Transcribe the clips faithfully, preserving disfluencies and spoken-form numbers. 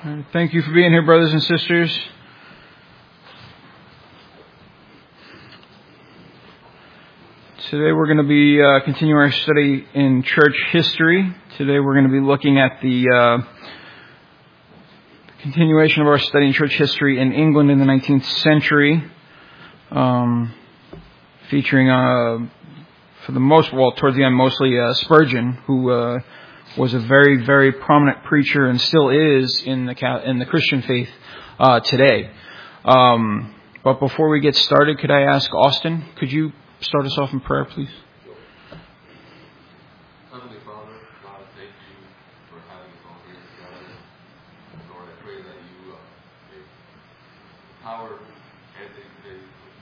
Thank you for being here, brothers and sisters. Today we're going to be uh, continuing our study in church history. Today we're going to be looking at the uh, continuation of our study in church history in England in the nineteenth century, um, featuring, uh, for the most, well, towards the end, mostly uh, Spurgeon, who uh, was a very, very prominent preacher and still is in the in the Christian faith uh, today. Um, but before we get started, could I ask Austin, could you start us off in prayer, please? Heavenly Father, God, thank you for having us all here together. Lord, I pray that you uh, give power and the,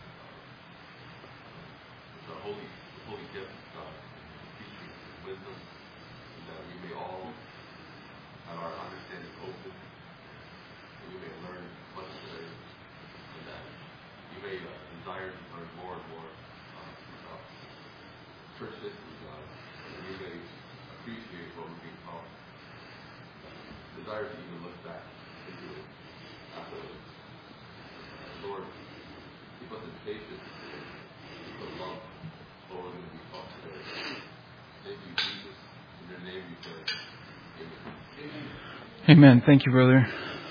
the holy, holy gift of teaching and wisdom, and that we may all have our understanding open, and we may learn much today, and that you may uh, desire to learn more and more about church history, God, and we may appreciate what we're being taught. Desire to even look back into it afterwards. Lord, keep us in patience and keep us love for what we're going to be taught today. Thank you, Jesus. In your name we pray. Amen. Amen. Thank you, brother.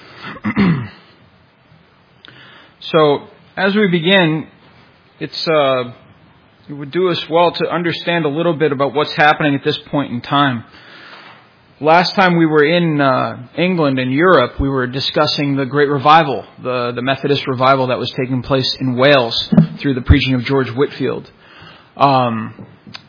So, as we begin, it's uh, it would do us well to understand a little bit about what's happening at this point in time. Last time we were in uh, England and Europe, we were discussing the Great Revival, the, the Methodist revival that was taking place in Wales through the preaching of George Whitefield. Um,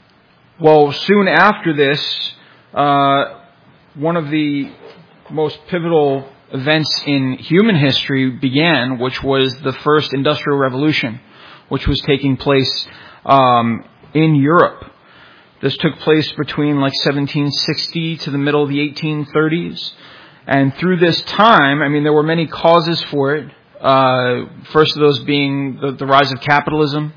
well, soon after this, uh, one of the most pivotal events in human history began, which was the first Industrial Revolution, which was taking place um, in Europe. This took place between like seventeen sixty to the middle of the eighteen thirties. And through this time, I mean, there were many causes for it. Uh, first of those being the, the rise of capitalism.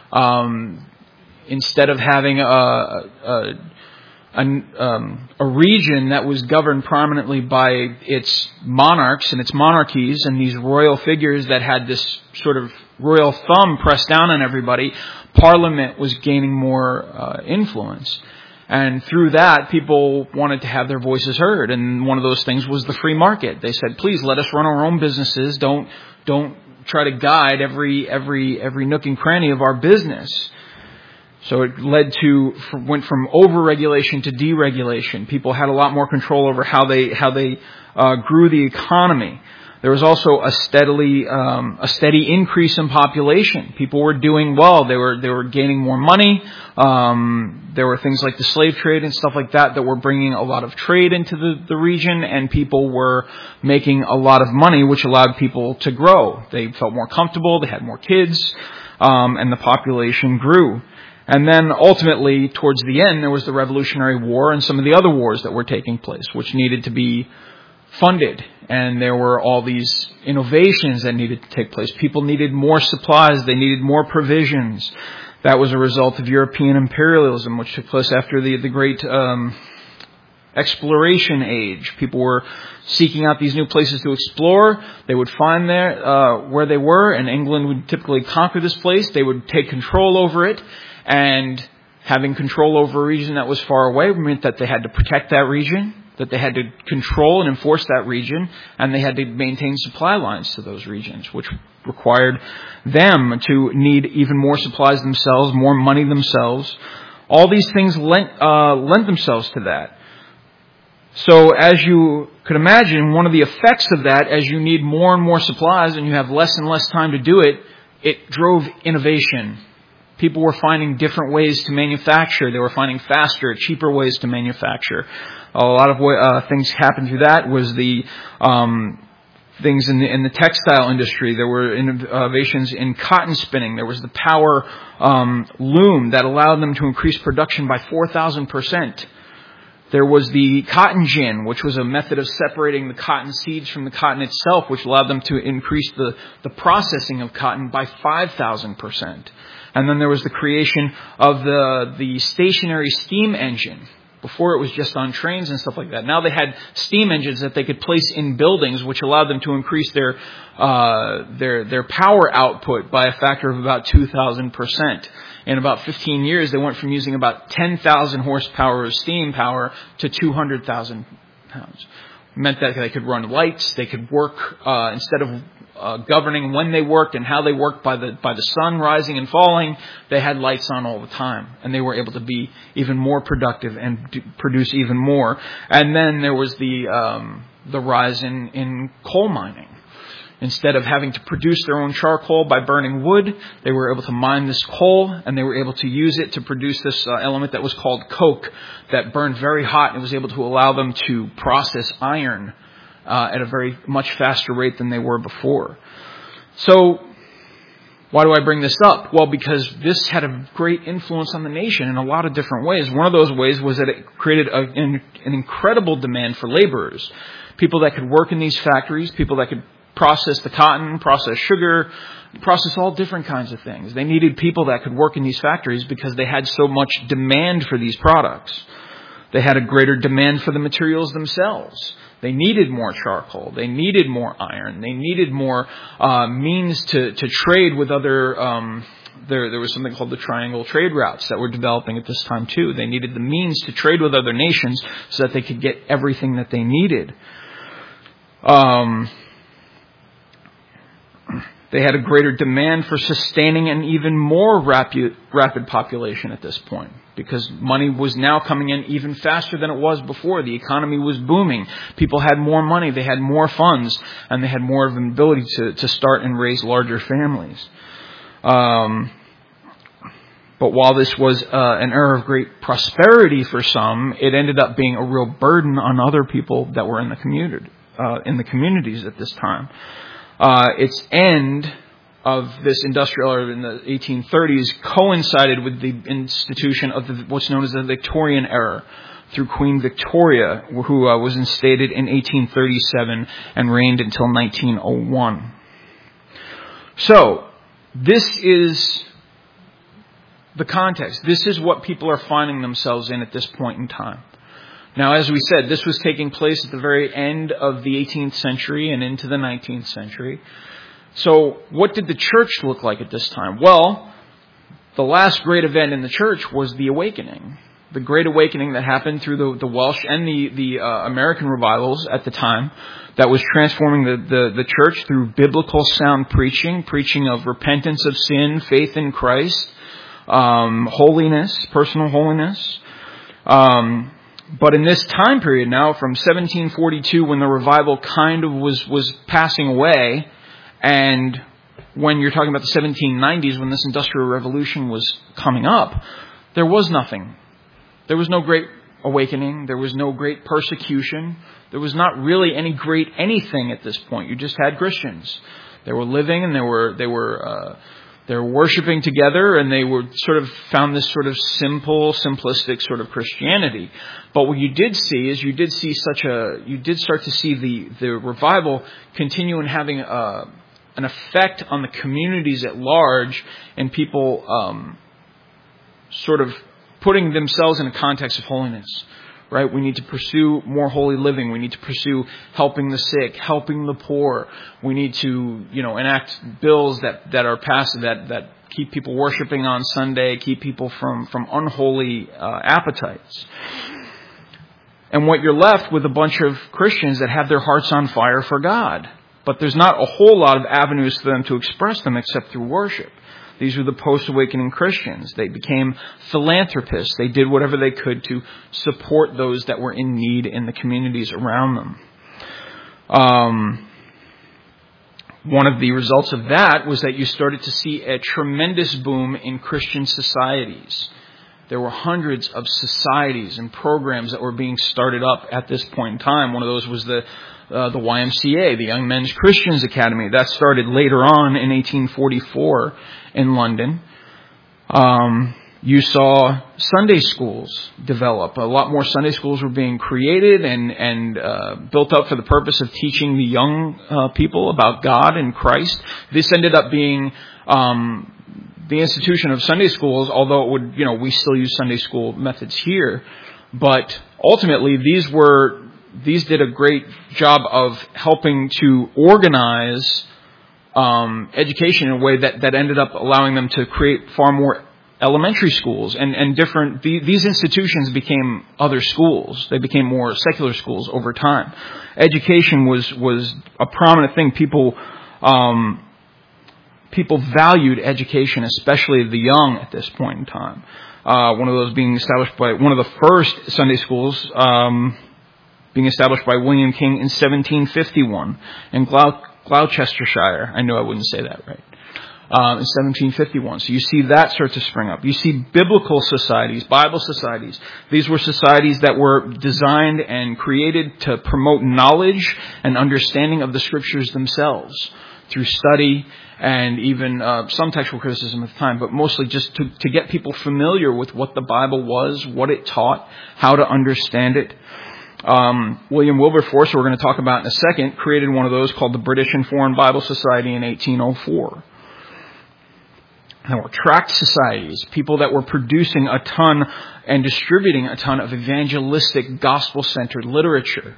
Um, instead of having a, a, a, um, a region that was governed prominently by its monarchs and its monarchies and these royal figures that had this sort of royal thumb pressed down on everybody, Parliament was gaining more uh, influence. And through that, people wanted to have their voices heard. And one of those things was the free market. They said, please let us run our own businesses. Don't don't try to guide every every every nook and cranny of our business. So it led to, went from over-regulation to deregulation. People had a lot more control over how they how they uh, grew the economy. There was also a steadily um, a steady increase in population. People were doing well. They were they were gaining more money. Um, there were things like the slave trade and stuff like that that were bringing a lot of trade into the, the region, and people were making a lot of money, which allowed people to grow. They felt more comfortable. They had more kids, um, and the population grew. And then ultimately, towards the end, there was the Revolutionary War and some of the other wars that were taking place, which needed to be funded. And there were all these innovations that needed to take place. People needed more supplies. They needed more provisions. That was a result of European imperialism, which took place after the, the great um, exploration age. People were seeking out these new places to explore. They would find there uh, where they were, and England would typically conquer this place. They would take control over it. And having control over a region that was far away meant that they had to protect that region, that they had to control and enforce that region, and they had to maintain supply lines to those regions, which required them to need even more supplies themselves, more money themselves. All these things lent, uh, lent themselves to that. So as you could imagine, one of the effects of that, as you need more and more supplies and you have less and less time to do it, it drove innovation. People were finding different ways to manufacture. They were finding faster, cheaper ways to manufacture. A lot of uh, things happened through that was the um, things in the, in the textile industry. There were innovations in cotton spinning. There was the power um, loom that allowed them to increase production by four thousand percent. There was the cotton gin, which was a method of separating the cotton seeds from the cotton itself, which allowed them to increase the, the processing of cotton by five thousand percent. And then there was the creation of the, the stationary steam engine, Before it was just on trains and stuff like that. Now they had steam engines that they could place in buildings, which allowed them to increase their uh, their their power output by a factor of about two thousand percent. In about fifteen years, they went from using about ten thousand horsepower of steam power to two hundred thousand pounds. It meant that they could run lights, they could work uh, instead of uh, governing when they worked and how they worked by the by the sun rising and falling. They had lights on all the time, and they were able to be even more productive and do, produce even more. And then there was the um, the rise in, in coal mining. Instead of having to produce their own charcoal by burning wood, they were able to mine this coal, and they were able to use it to produce this uh, element that was called coke that burned very hot and was able to allow them to process iron uh, at a very much faster rate than they were before. So why do I bring this up? Well, because this had a great influence on the nation in a lot of different ways. One of those ways was that it created a, an, an incredible demand for laborers, people that could work in these factories, people that could process the cotton, process sugar, process all different kinds of things. They needed people that could work in these factories because they had so much demand for these products. They had a greater demand for the materials themselves. They needed more charcoal. They needed more iron. They needed more uh, means to, to trade with other... Um, there, there was something called the triangle trade routes that were developing at this time too. They needed the means to trade with other nations so that they could get everything that they needed. Um... They had a greater demand for sustaining an even more rapid, rapid population at this point, because money was now coming in even faster than it was before. The economy was booming. People had more money. They had more funds, and they had more of an ability to, to start and raise larger families. Um, but while this was uh, an era of great prosperity for some, it ended up being a real burden on other people that were in the community, uh, in the communities at this time. Uh, its end of this industrial era in the eighteen thirties coincided with the institution of the, what's known as the Victorian era through Queen Victoria, who uh, was instated in eighteen thirty-seven and reigned until nineteen oh one. So, this is the context. This is what people are finding themselves in at this point in time. Now, as we said, this was taking place at the very end of the eighteenth century and into the nineteenth century. So what did the church look like at this time? Well, the last great event in the church was the Awakening. The Great Awakening that happened through the, the Welsh and the, the uh, American revivals at the time that was transforming the, the, the church through biblical sound preaching, preaching of repentance of sin, faith in Christ, um, holiness, personal holiness. Um... But in this time period now, from seventeen forty-two, when the revival kind of was, was passing away, and when you're talking about the seventeen nineties, when this Industrial Revolution was coming up, there was nothing. There was no great awakening. There was no great persecution. There was not really any great anything at this point. You just had Christians. They were living and they were they were uh, they were worshiping together, and they were sort of found this sort of simple, simplistic sort of Christianity. But what you did see is you did see such a you did start to see the the revival continue and having a, an effect on the communities at large, and people um, sort of putting themselves in a context of holiness. Right? We need to pursue more holy living. We need to pursue helping the sick, helping the poor. We need to, you know, enact bills that, that are passed that, that keep people worshiping on Sunday, keep people from, from unholy uh, appetites. And what you're left with a bunch of Christians that have their hearts on fire for God. But there's not a whole lot of avenues for them to express them except through worship. These were the post-awakening Christians. They became philanthropists. They did whatever they could to support those that were in need in the communities around them. Um, one of the results of that was that you started to see a tremendous boom in Christian societies. There were hundreds of societies and programs that were being started up at this point in time. One of those was the uh, the Y M C A, the Young Men's Christians Academy. That started later on in eighteen forty-four in London. Um, you saw Sunday schools develop. A lot more Sunday schools were being created and, and uh, built up for the purpose of teaching the young uh, people about God and Christ. This ended up being um, the institution of Sunday schools, although it would, you know, we still use Sunday school methods here. but ultimately, these were these did a great job of helping to organize um, education in a way that, that ended up allowing them to create far more elementary schools and, and different. The, these institutions became other schools. They became more secular schools over time. Education was was a prominent thing. People um, people valued education, especially the young, at this point in time. Uh, one of those being established by one of the first Sunday schools um, being established by William King in seventeen fifty-one in Glou- Gloucestershire. I know I wouldn't say that right. Uh, in seventeen fifty-one. So you see that start to spring up. You see biblical societies, Bible societies. These were societies that were designed and created to promote knowledge and understanding of the Scriptures themselves through study and even uh, some textual criticism at the time, but mostly just to, to get people familiar with what the Bible was, what it taught, how to understand it. Um, William Wilberforce, who we're going to talk about in a second, created one of those called the British and Foreign Bible Society in eighteen oh four. There were tract societies, people that were producing a ton and distributing a ton of evangelistic, gospel-centered literature.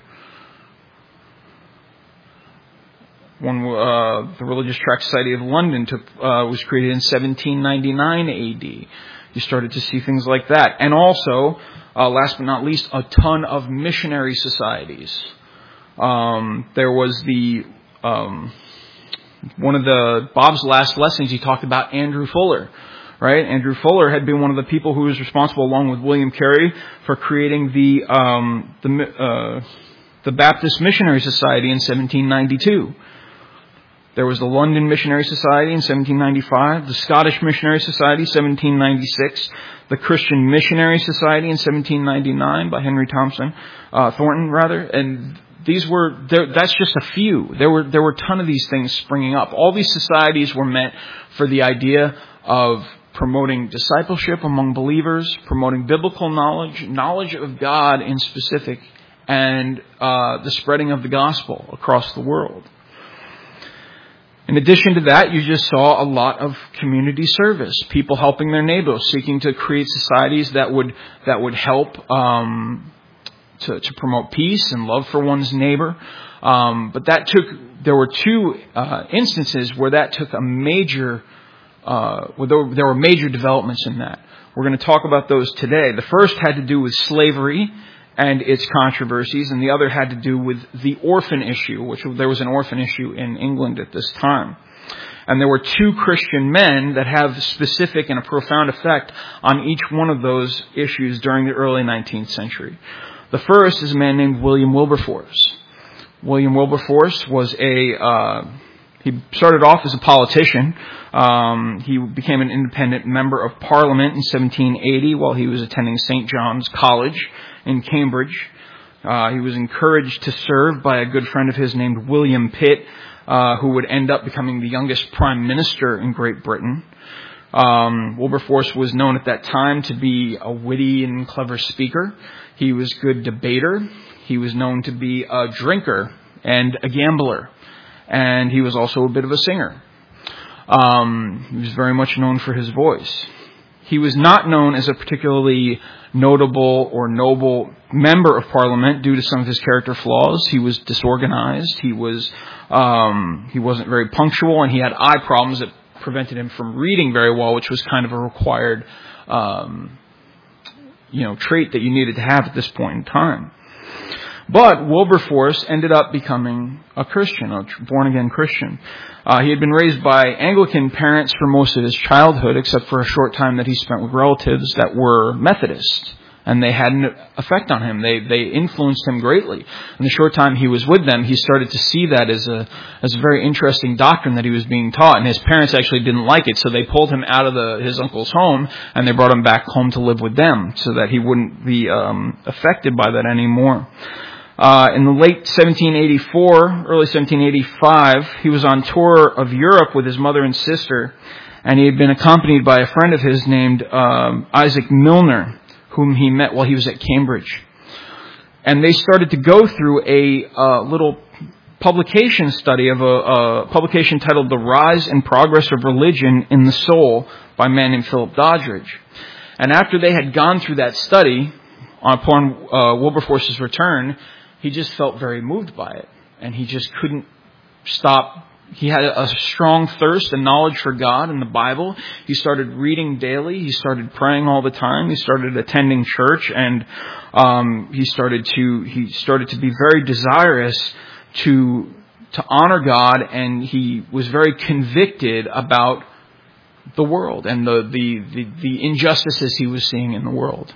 One, uh, the Religious Tract Society of London took, uh, was created in seventeen ninety-nine A D. You started to see things like that. And also, uh, last but not least, a ton of missionary societies. Um, there was the... Um, One of the, Bob's last lessons, he talked about Andrew Fuller, right? Andrew Fuller had been one of the people who was responsible, along with William Carey, for creating the, um, the, uh, the Baptist Missionary Society in seventeen ninety-two. There was the London Missionary Society in seventeen ninety-five, the Scottish Missionary Society, seventeen ninety-six, the Christian Missionary Society in seventeen ninety-nine by Henry Thompson, uh, Thornton rather, and These were, that's just a few. There were, there were a ton of these things springing up. All these societies were meant for the idea of promoting discipleship among believers, promoting biblical knowledge, knowledge of God in specific, and uh, the spreading of the gospel across the world. In addition to that, you just saw a lot of community service, people helping their neighbors, seeking to create societies that would, that would help, um, To, to promote peace and love for one's neighbor. Um, but that took, there were two uh, instances where that took a major, uh, where there, there were major developments in that. We're going to talk about those today. The first had to do with slavery and its controversies, and the other had to do with the orphan issue, which there was an orphan issue in England at this time. And there were two Christian men that have specific and a profound effect on each one of those issues during the early nineteenth century. The first is a man named William Wilberforce. William Wilberforce was a, uh, he started off as a politician. Um, he became an independent member of Parliament in seventeen eighty while he was attending Saint John's College in Cambridge. Uh, he was encouraged to serve by a good friend of his named William Pitt, uh, who would end up becoming the youngest prime minister in Great Britain. Um, Wilberforce was known at that time to be a witty and clever speaker. He was a good debater. He was known to be a drinker and a gambler. And he was also a bit of a singer. Um, he was very much known for his voice. He was not known as a particularly notable or noble member of Parliament due to some of his character flaws. He was disorganized. He was um, he wasn't very punctual, and he had eye problems that prevented him from reading very well, which was kind of a required um, you know, trait that you needed to have at this point in time. But Wilberforce ended up becoming a Christian, a born-again Christian. Uh, he had been raised by Anglican parents for most of his childhood, except for a short time that he spent with relatives that were Methodist. And they had an effect on him. They they influenced him greatly. In the short time he was with them, he started to see that as a as a very interesting doctrine that he was being taught. And his parents actually didn't like it, so they pulled him out of the his uncle's home and they brought him back home to live with them, so that he wouldn't be um, affected by that anymore. Uh, in the late seventeen eighty-four, early seventeen eighty-five, he was on tour of Europe with his mother and sister, and he had been accompanied by a friend of his named um, Isaac Milner, whom he met while he was at Cambridge. And they started to go through a uh, little publication study of a, a publication titled The Rise and Progress of Religion in the Soul by a man named Philip Doddridge. And after they had gone through that study, upon uh, Wilberforce's return, he just felt very moved by it. And he just couldn't stop. He had a strong thirst and knowledge for God and the Bible. He started reading daily. He started praying all the time. He started attending church, and um, he started to he started to be very desirous to to honor God. And he was very convicted about the world and the the the, the injustices he was seeing in the world.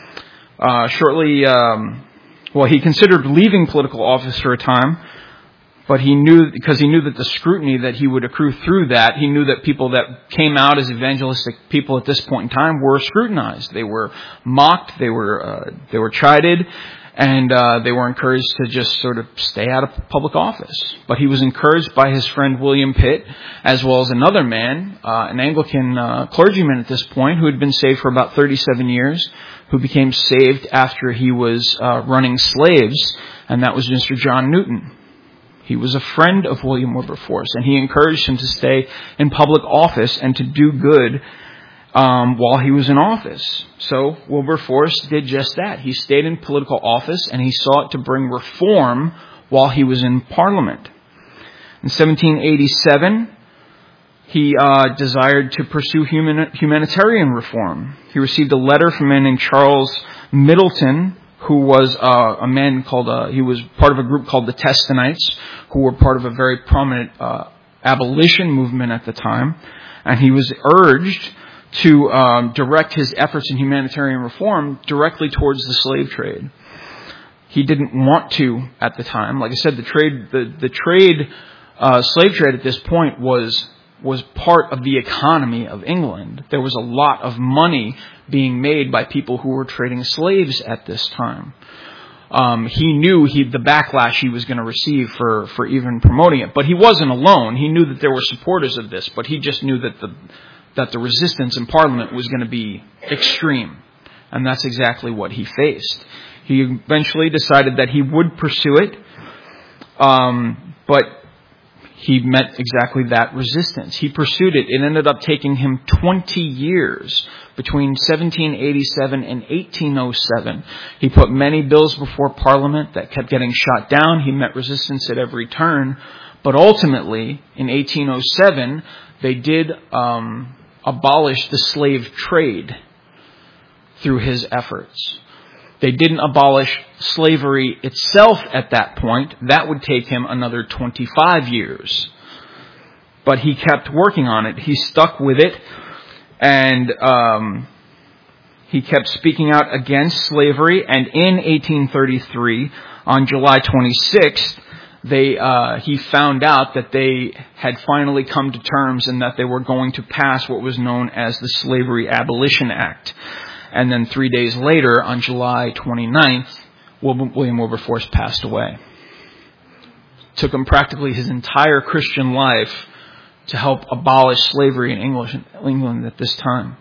Uh, shortly, um, well, he considered leaving political office for a time. But he knew, because he knew that the scrutiny that he would accrue through that, he knew that people that came out as evangelistic people at this point in time were scrutinized. They were mocked, they were uh, they were chided, and uh, they were encouraged to just sort of stay out of public office. But he was encouraged by his friend William Pitt, as well as another man, uh, an Anglican uh, clergyman at this point, who had been saved for about thirty-seven years, who became saved after he was uh, running slaves, and that was Mister John Newton. He was a friend of William Wilberforce, and he encouraged him to stay in public office and to do good um, while he was in office. So Wilberforce did just that. He stayed in political office, and he sought to bring reform while he was in Parliament. In seventeen eighty-seven, he uh, desired to pursue human, humanitarian reform. He received a letter from a man named Charles Middleton, who was uh, a man called, uh, he was part of a group called the Testonites, who were part of a very prominent uh, abolition movement at the time. And he was urged to um, direct his efforts in humanitarian reform directly towards the slave trade. He didn't want to at the time. Like I said, the trade, the, the trade, uh, slave trade at this point was was part of the economy of England. There was a lot of money being made by people who were trading slaves at this time. Um, he knew he, the backlash he was going to receive for, for even promoting it. But he wasn't alone. He knew that there were supporters of this, but he just knew that the that the resistance in Parliament was going to be extreme. And that's exactly what he faced. He eventually decided that he would pursue it, um, but he met exactly that resistance. He pursued it. It ended up taking him twenty years between seventeen eighty-seven and eighteen oh seven. He put many bills before Parliament that kept getting shot down. He met resistance at every turn. But ultimately, in eighteen oh seven, they did um, abolish the slave trade through his efforts. They didn't abolish slavery itself at that point. That would take him another twenty-five years. But he kept working on it. He stuck with it. And um, he kept speaking out against slavery. And in eighteen thirty-three, on July twenty-sixth, they uh, he found out that they had finally come to terms and that they were going to pass what was known as the Slavery Abolition Act. And then three days later, on July twenty-ninth, William Wilberforce passed away. It took him practically his entire Christian life to help abolish slavery in English, England at this time.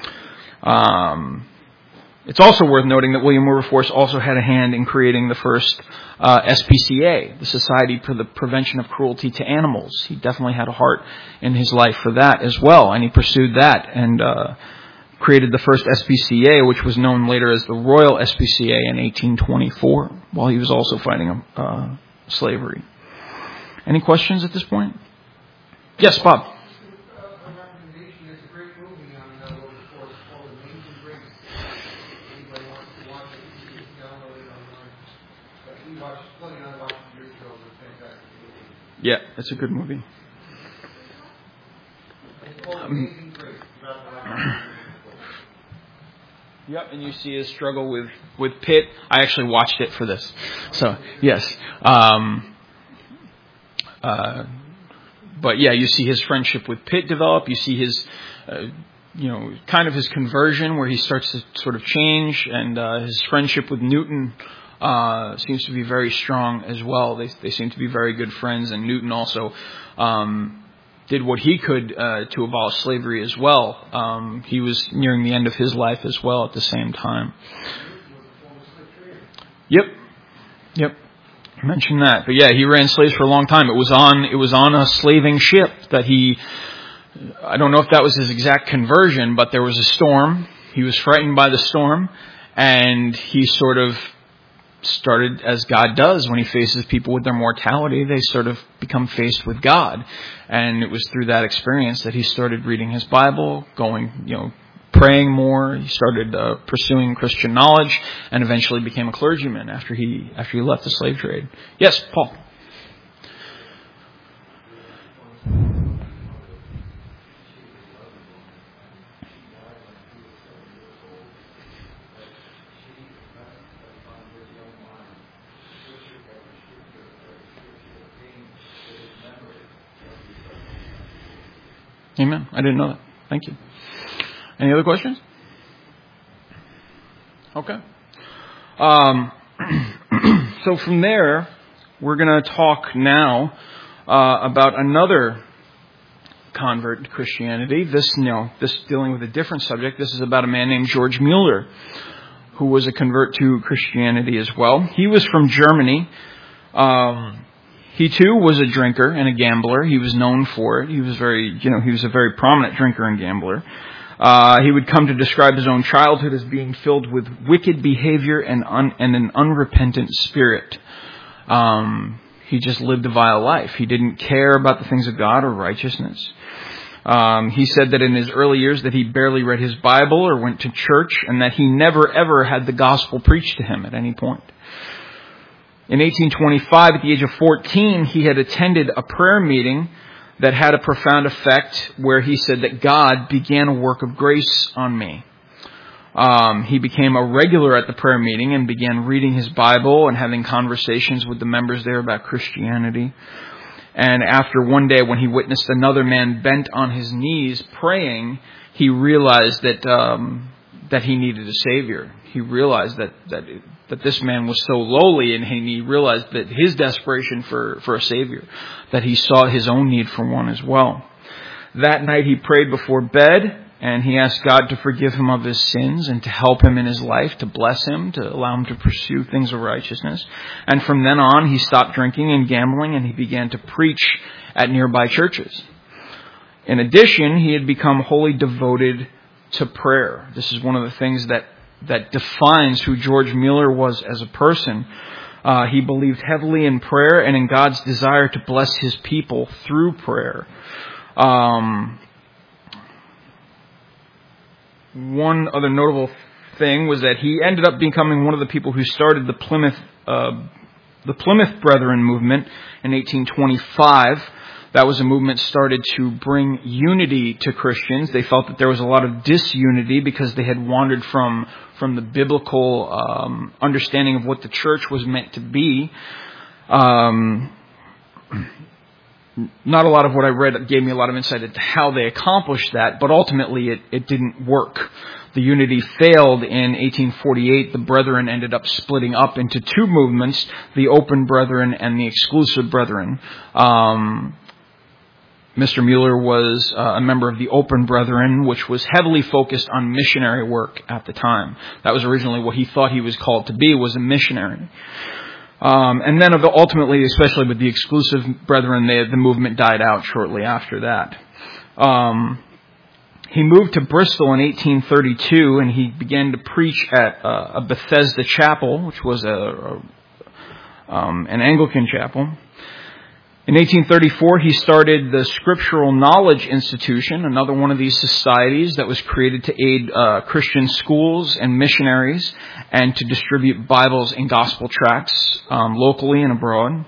Um, it's also worth noting that William Wilberforce also had a hand in creating the first uh, S P C A, the Society for the Prevention of Cruelty to Animals. He definitely had a heart in his life for that as well, and he pursued that and uh created the first S P C A, which was known later as the Royal S P C A in eighteen twenty-four, while he was also fighting uh, slavery. Any questions at this point? Yes, Bob. A recommendation is a great movie on uh, Wilberforce called Amazing Grace. Anybody wants to watch it, you can download it online. But we watched plenty on watched years ago. It was a fantastic movie. Yeah, it's a good movie. It's called Amazing Grace. About the Yep, and you see his struggle with, with Pitt. I actually watched it for this. So, yes. Um, uh, but yeah, you see his friendship with Pitt develop. You see his, uh, you know, kind of his conversion where he starts to sort of change. And uh, his friendship with Newton uh, seems to be very strong as well. They, they seem to be very good friends. And Newton also Um, did what he could uh, to abolish slavery as well. Um, he was nearing the end of his life as well at the same time. Yep, yep. I mentioned that, but yeah, he ran slaves for a long time. It was on it was on a slaving ship that he. I don't know if that was his exact conversion, but there was a storm. He was frightened by the storm, And he sort of started, as God does when he faces people with their mortality, they sort of become faced with God. And it was through that experience that he started reading his Bible, going, you know, praying more. He started uh, pursuing Christian knowledge, and eventually became a clergyman after he after he left the slave trade. Yes, Paul. Amen. I didn't know that. Thank you. Any other questions? Okay. Um, so from there, we're going to talk now uh, about another convert to Christianity. This, you know, this dealing with a different subject. This is about a man named George Mueller, who was a convert to Christianity as well. He was from Germany. Um, He too was a drinker and a gambler. He was known for it. He was very, you know, he was a very prominent drinker and gambler. Uh, he would come to describe his own childhood as being filled with wicked behavior and un, and an unrepentant spirit. Um, he just lived a vile life. He didn't care about the things of God or righteousness. Um, he said that in his early years that he barely read his Bible or went to church, and that he never ever had the gospel preached to him at any point. In eighteen twenty-five, at the age of fourteen, he had attended a prayer meeting that had a profound effect, where he said that God began a work of grace on me. Um, he became a regular at the prayer meeting and began reading his Bible and having conversations with the members there about Christianity. And after one day, when he witnessed another man bent on his knees praying, he realized that um, that he needed a Savior. He realized that that it, that this man was so lowly, and he realized that his desperation for, for a Savior, that he saw his own need for one as well. That night he prayed before bed, and he asked God to forgive him of his sins and to help him in his life, to bless him, to allow him to pursue things of righteousness. And from then on, he stopped drinking and gambling, and he began to preach at nearby churches. In addition, he had become wholly devoted to prayer. This is one of the things that that defines who George Mueller was as a person. Uh, he believed heavily in prayer and in God's desire to bless his people through prayer. Um, one other notable thing was that he ended up becoming one of the people who started the Plymouth uh, the Plymouth Brethren movement in eighteen twenty-five. That was a movement started to bring unity to Christians. They felt that there was a lot of disunity because they had wandered from from the biblical um, understanding of what the church was meant to be. Um, not a lot of what I read gave me a lot of insight into how they accomplished that, but ultimately it, it didn't work. The unity failed in eighteen forty-eight. The Brethren ended up splitting up into two movements, the Open Brethren and the Exclusive Brethren. Um, Mister Mueller was uh, a member of the Open Brethren, which was heavily focused on missionary work at the time. That was originally what he thought he was called to be, was a missionary. Um, and then ultimately, especially with the Exclusive Brethren, they, the movement died out shortly after that. Um, he moved to Bristol in eighteen thirty-two, and he began to preach at uh, a Bethesda chapel, which was a, a um, an Anglican chapel. In eighteen thirty-four, he started the Scriptural Knowledge Institution, another one of these societies that was created to aid uh, Christian schools and missionaries and to distribute Bibles and gospel tracts um, locally and abroad.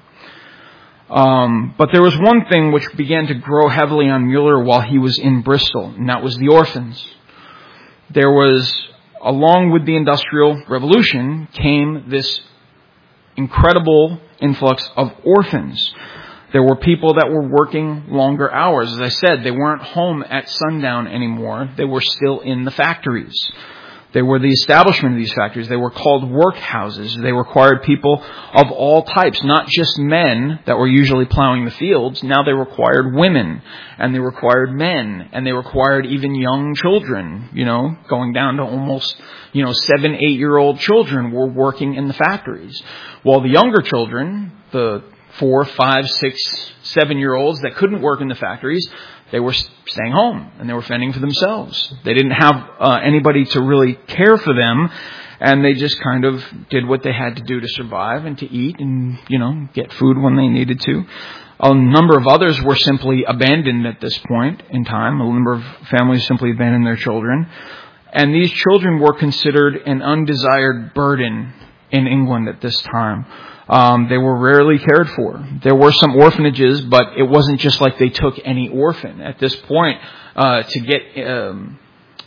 Um, but there was one thing which began to grow heavily on Mueller while he was in Bristol, and that was the orphans. There was, along with the Industrial Revolution, came this incredible influx of orphans. There were people that were working longer hours. As I said, they weren't home at sundown anymore. They were still in the factories. They were the establishment of these factories. They were called workhouses. They required people of all types, not just men that were usually plowing the fields. Now they required women, and they required men, and they required even young children, you know, going down to almost, you know, seven, eight-year-old children were working in the factories. While the younger children, the four, five, six, seven-year-olds that couldn't work in the factories, they were staying home and they were fending for themselves. They didn't have uh, anybody to really care for them, and they just kind of did what they had to do to survive and to eat and, you know, get food when they needed to. A number of others were simply abandoned at this point in time. A number of families simply abandoned their children. And these children were considered an undesired burden in England at this time. Um, they were rarely cared for. There were some orphanages, but it wasn't just like they took any orphan. At this point, uh, to get um,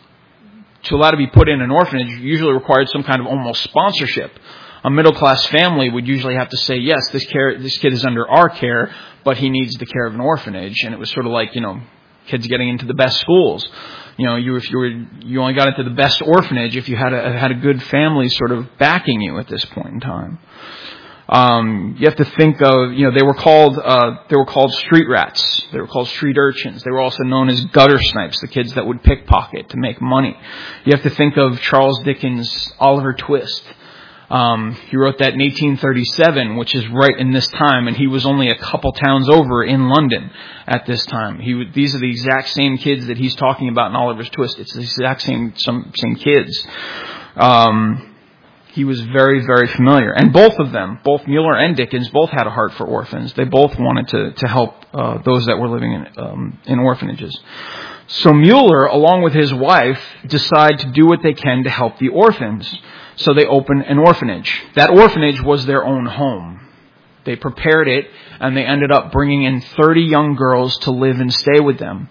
to allow to be put in an orphanage usually required some kind of almost sponsorship. A middle-class family would usually have to say, yes, this care, this kid is under our care, but he needs the care of an orphanage. And it was sort of like, you know, kids getting into the best schools. You know, you if you were you only got into the best orphanage if you had a had a good family sort of backing you at this point in time. Um, you have to think of, you know, they were called uh, they were called street rats. They were called street urchins. They were also known as gutter snipes, the kids that would pickpocket to make money. You have to think of Charles Dickens' Oliver Twist. Um, he wrote that in eighteen thirty-seven, which is right in this time, and he was only a couple towns over in London at this time. He would, these are the exact same kids that he's talking about in Oliver's Twist. It's the exact same some same kids. Um, he was very, very familiar, and both of them, both Mueller and Dickens, both had a heart for orphans. They both wanted to to help uh, those that were living in um, in orphanages. So Mueller, along with his wife, decide to do what they can to help the orphans. So they opened an orphanage. That orphanage was their own home. They prepared it, and they ended up bringing in thirty young girls to live and stay with them.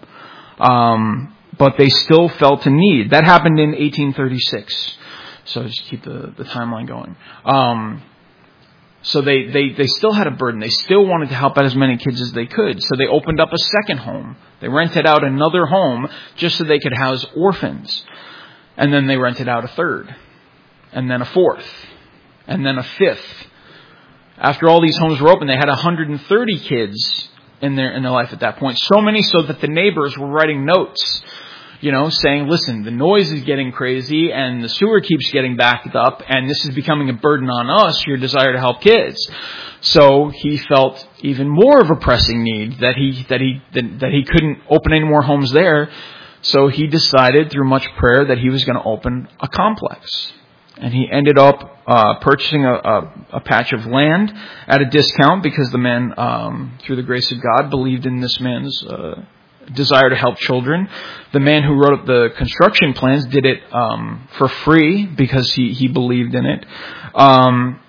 Um, but they still felt a need. That happened in eighteen thirty-six. So just keep the, the timeline going. Um, so they, they, they still had a burden. They still wanted to help out as many kids as they could. So they opened up a second home. They rented out another home just so they could house orphans. And then they rented out a third. And then a fourth. And then a fifth. After all these homes were open, they had one hundred thirty kids in their in their life at that point. So many so that the neighbors were writing notes, you know, saying, listen, the noise is getting crazy and the sewer keeps getting backed up and this is becoming a burden on us, your desire to help kids. So he felt even more of a pressing need that he that he that, that he couldn't open any more homes there. So he decided through much prayer that he was going to open a complex. And he ended up uh, purchasing a, a, a patch of land at a discount because the man, um, through the grace of God, believed in this man's uh, desire to help children. The man who wrote up the construction plans did it um, for free because he, he believed in it. Um,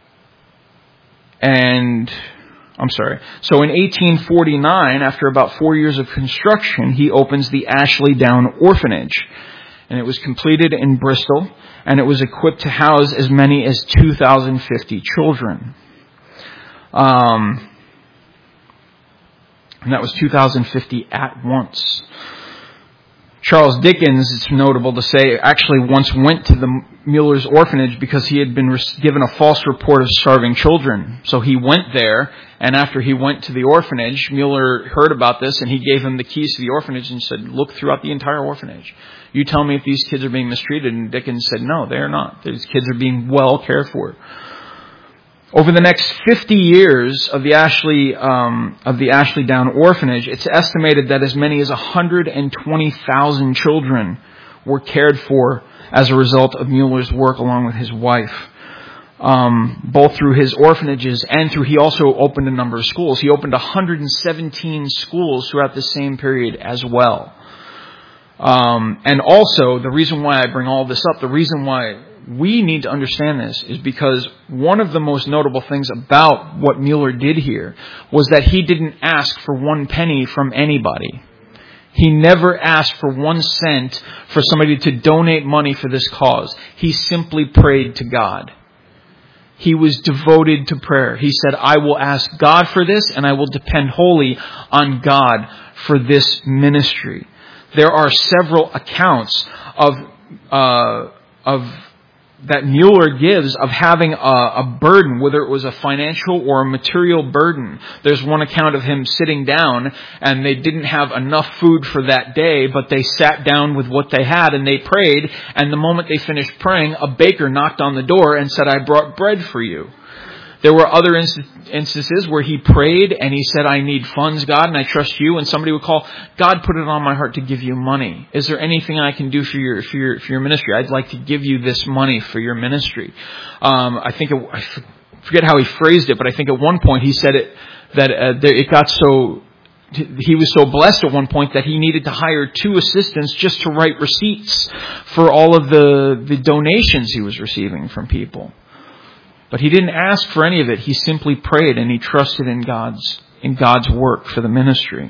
and, I'm sorry. So in eighteen forty-nine, after about four years of construction, he opens the Ashley Down Orphanage. And it was completed in Bristol, and it was equipped to house as many as two thousand fifty children. Um, and that was two thousand fifty at once. Charles Dickens, it's notable to say, actually once went to the Mueller's orphanage because he had been given a false report of starving children. So he went there, and after he went to the orphanage, Mueller heard about this, and he gave him the keys to the orphanage and said, look throughout the entire orphanage. You tell me if these kids are being mistreated. And Dickens said, no, they're not. These kids are being well cared for. Over the next fifty years of the Ashley um, of the Ashley Down Orphanage, it's estimated that as many as one hundred twenty thousand children were cared for as a result of Mueller's work along with his wife. Um, both through his orphanages and through, he also opened a number of schools. He opened one hundred seventeen schools throughout the same period as well. Um, and also, the reason why I bring all this up, the reason why we need to understand this is because one of the most notable things about what Mueller did here was that he didn't ask for one penny from anybody. He never asked for one cent for somebody to donate money for this cause. He simply prayed to God. He was devoted to prayer. He said, I will ask God for this, and I will depend wholly on God for this ministry. There are several accounts of uh, of that Mueller gives of having a, a burden, whether it was a financial or a material burden. There's one account of him sitting down, and they didn't have enough food for that day, but they sat down with what they had, and they prayed, and the moment they finished praying, a baker knocked on the door and said, I brought bread for you. There were other inst- instances where he prayed and he said, I need funds, God, and I trust you. And somebody would call, God put it on my heart to give you money. Is there anything I can do for your for your, for your ministry? I'd like to give you this money for your ministry. Um, I think, it, I forget how he phrased it, but I think at one point he said it, that uh, it got so, he was so blessed at one point that he needed to hire two assistants just to write receipts for all of the, the donations he was receiving from people. But he didn't ask for any of it. He simply prayed and he trusted in God's in God's work for the ministry.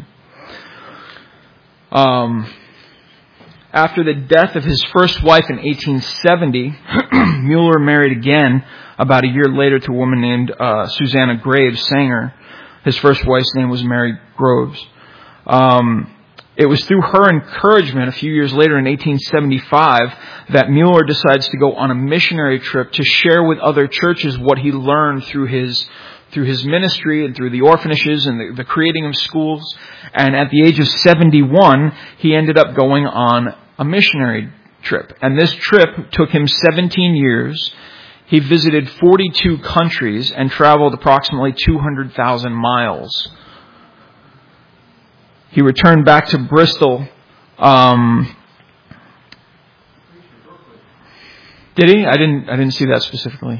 Um, after the death of his first wife in eighteen seventy, Mueller married again about a year later to a woman named uh, Susanna Graves Sanger. His first wife's name was Mary Groves. Um, It was through her encouragement a few years later in eighteen seventy-five that Mueller decides to go on a missionary trip to share with other churches what he learned through his through his ministry and through the orphanages and the, the creating of schools. And at the age of seventy-one, he ended up going on a missionary trip. And this trip took him seventeen years. He visited forty-two countries and traveled approximately two hundred thousand miles. He returned back to Bristol. Um, did he? I didn't. I didn't see that specifically.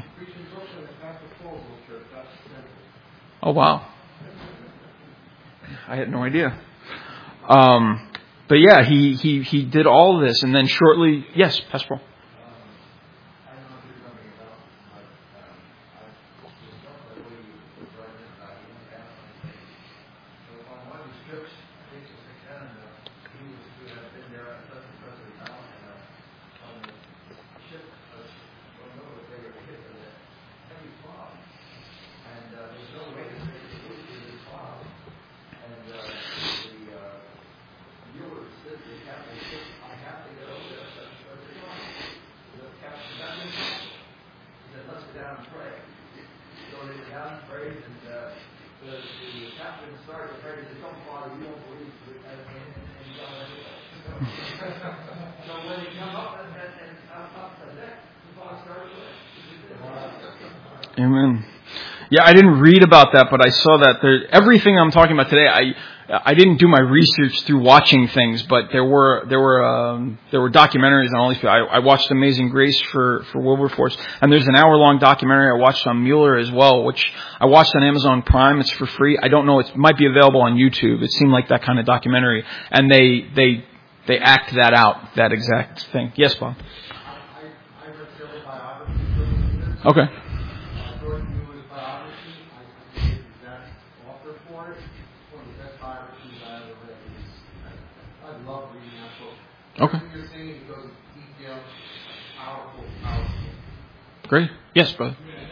Oh wow! I had no idea. Um, but yeah, he, he he did all of this, and then shortly, yes, Pastor Paul. Amen. Yeah, I didn't read about that, but I saw that there. Everything I'm talking about today, I I didn't do my research through watching things, but there were there were um, there were documentaries on all these people. I, I watched Amazing Grace for for Wilberforce, and there's an hour long documentary I watched on Mueller as well, which I watched on Amazon Prime. It's for free. I don't know. It might be available on YouTube. It seemed like that kind of documentary, and they they they act that out, that exact thing. Yes, Bob. I, I read several biographies. Okay. Okay. Great. Yes, brother.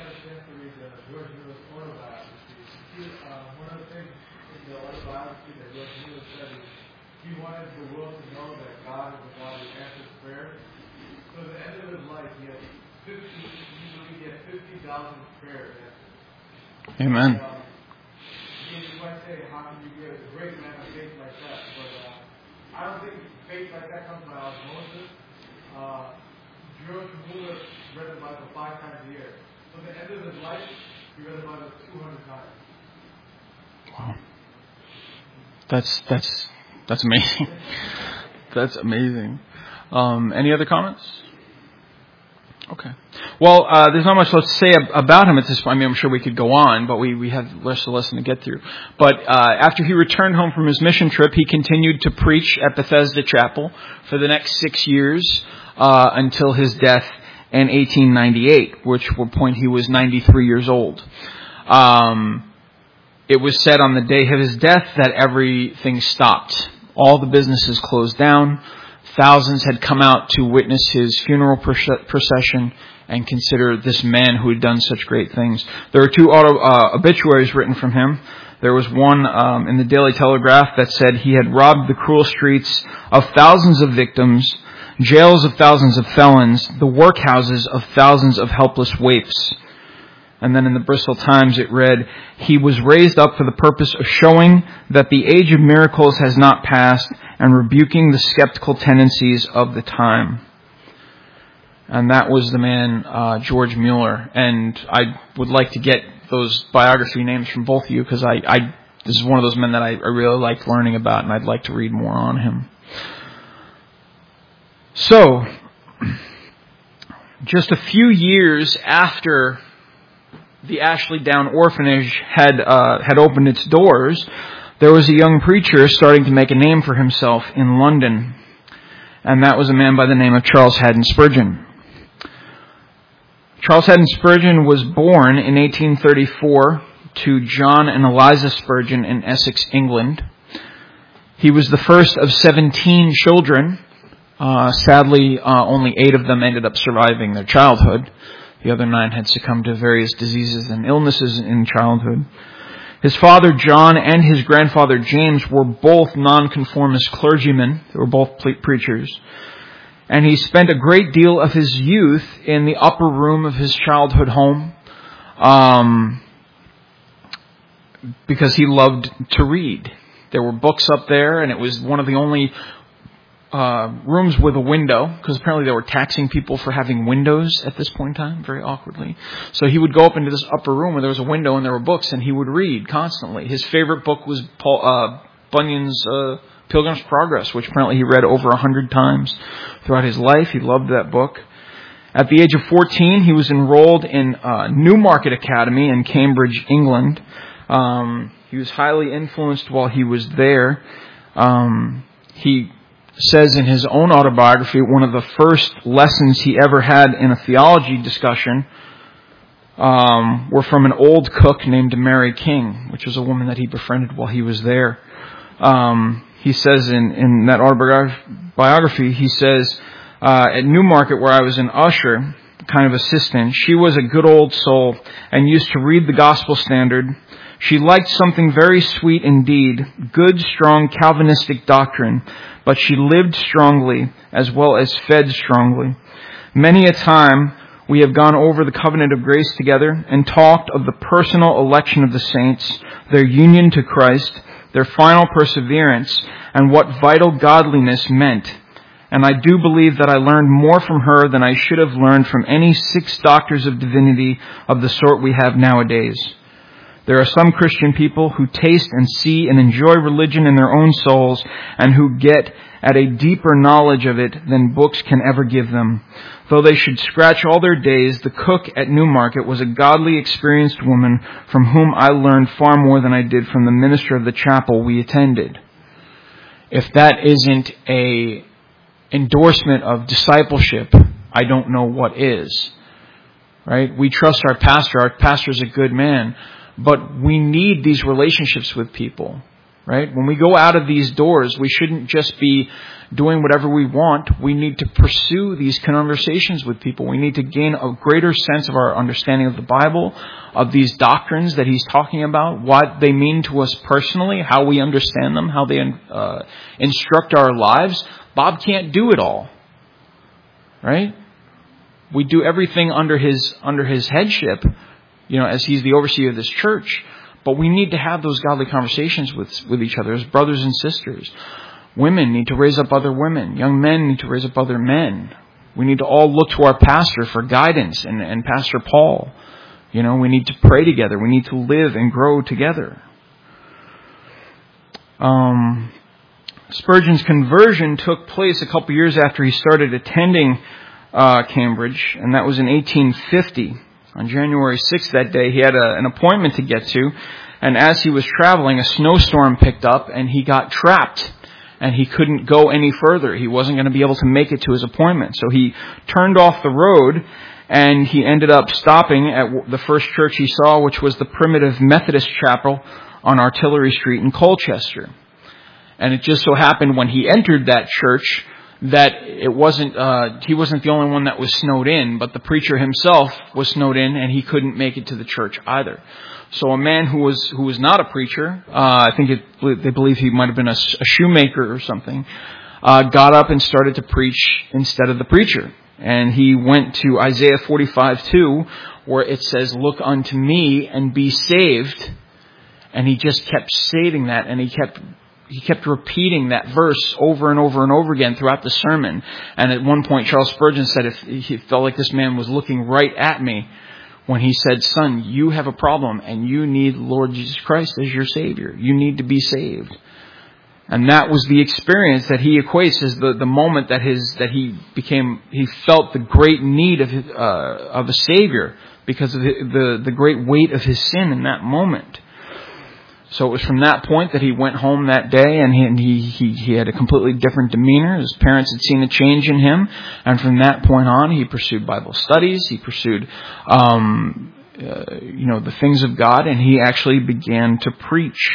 He wanted the world to know that God is the God who answers prayer. So at the end of his life, he had fifty. He had fifty thousand prayers answered. Amen. And, um, you might say, how can you get a great man of faith like that? But uh, I don't think faith like that comes by osmosis. Uh, George Mueller read the Bible five times a year. So at the end of his life, he read the Bible two hundred times. Wow. That's that's that's amazing. That's amazing. Um, any other comments? Okay. Well, uh, there's not much left to say ab- about him at this point. I mean, I'm sure we could go on, but we, we have the rest of the lesson to get through. But uh, after he returned home from his mission trip, he continued to preach at Bethesda Chapel for the next six years uh, until his death in eighteen ninety-eight, which will point he was ninety-three years old. Um, it was said on the day of his death that everything stopped. All the businesses closed down. Thousands had come out to witness his funeral procession and consider this man who had done such great things. There were two auto, uh, obituaries written from him. There was one um, in the Daily Telegraph that said he had robbed the cruel streets of thousands of victims, jails of thousands of felons, the workhouses of thousands of helpless waifs. And then in the Bristol Times it read, he was raised up for the purpose of showing that the age of miracles has not passed and rebuking the skeptical tendencies of the time. And that was the man, uh, George Mueller. And I would like to get those biography names from both of you because I, I this is one of those men that I, I really liked learning about, and I'd like to read more on him. So, just a few years after the Ashley Down Orphanage had uh, had opened its doors, there was a young preacher starting to make a name for himself in London, and that was a man by the name of Charles Haddon Spurgeon. Charles Haddon Spurgeon was born in eighteen thirty-four to John and Eliza Spurgeon in Essex, England. He was the first of seventeen children. Uh, sadly, uh, only eight of them ended up surviving their childhood. The other nine had succumbed to various diseases and illnesses in childhood. His father, John, and his grandfather, James, were both nonconformist clergymen. They were both preachers. And he spent a great deal of his youth in the upper room of his childhood home um, because he loved to read. There were books up there, and it was one of the only uh, rooms with a window, because apparently they were taxing people for having windows at this point in time, very awkwardly. So he would go up into this upper room where there was a window and there were books, and he would read constantly. His favorite book was Paul, uh, Bunyan's uh, Pilgrim's Progress, which apparently he read over a hundred times throughout his life. He loved that book. At the age of fourteen, he was enrolled in uh, Newmarket Academy in Cambridge, England. Um, he was highly influenced while he was there. Um, he says in his own autobiography, one of the first lessons he ever had in a theology discussion um, were from an old cook named Mary King, which was a woman that he befriended while he was there. Um, he says in, in that autobiography, he says, uh, at Newmarket, where I was an usher, kind of assistant, she was a good old soul and used to read the Gospel Standard. She liked something very sweet indeed, good, strong Calvinistic doctrine, but she lived strongly as well as fed strongly. Many a time we have gone over the covenant of grace together and talked of the personal election of the saints, their union to Christ, their final perseverance, and what vital godliness meant. And I do believe that I learned more from her than I should have learned from any six doctors of divinity of the sort we have nowadays. There are some Christian people who taste and see and enjoy religion in their own souls and who get at a deeper knowledge of it than books can ever give them. Though they should scratch all their days, the cook at Newmarket was a godly, experienced woman from whom I learned far more than I did from the minister of the chapel we attended. If that isn't a endorsement of discipleship, I don't know what is. Right? We trust our pastor. Our pastor's a good man. But we need these relationships with people, right? When we go out of these doors, we shouldn't just be doing whatever we want. We need to pursue these conversations with people. We need to gain a greater sense of our understanding of the Bible, of these doctrines that he's talking about, what they mean to us personally, how we understand them, how they uh, instruct our lives. Bob can't do it all, right? We do everything under his under his headship, you know, as he's the overseer of this church. But we need to have those godly conversations with with each other as brothers and sisters. Women need to raise up other women. Young men need to raise up other men. We need to all look to our pastor for guidance and, and Pastor Paul. You know, we need to pray together. We need to live and grow together. Um, Spurgeon's conversion took place a couple years after he started attending uh, Cambridge, and that was in eighteen fifty. On January sixth that day, he had a, an appointment to get to, and as he was traveling, a snowstorm picked up, and he got trapped, and he couldn't go any further. He wasn't going to be able to make it to his appointment. So he turned off the road, and he ended up stopping at the first church he saw, which was the Primitive Methodist Chapel on Artillery Street in Colchester. And it just so happened when he entered that church that it wasn't, uh, he wasn't the only one that was snowed in, but the preacher himself was snowed in and he couldn't make it to the church either. So a man who was, who was not a preacher, uh, I think it, they believe he might have been a, a shoemaker or something, uh, got up and started to preach instead of the preacher. And he went to Isaiah forty-five two, where it says, "Look unto me and be saved." And he just kept stating that, and he kept He kept repeating that verse over and over and over again throughout the sermon. And at one point, Charles Spurgeon said, if he felt like this man was looking right at me when he said, son, you have a problem and you need Lord Jesus Christ as your Savior. You need to be saved. And that was the experience that he equates as the, the moment that his that he became he felt the great need of his, uh, of a Savior because of the, the the great weight of his sin in that moment. So it was from that point that he went home that day, and he and he, he he had a completely different demeanor. His parents had seen a change in him, and from that point on, he pursued Bible studies. He pursued, um, uh, you know, the things of God, and he actually began to preach.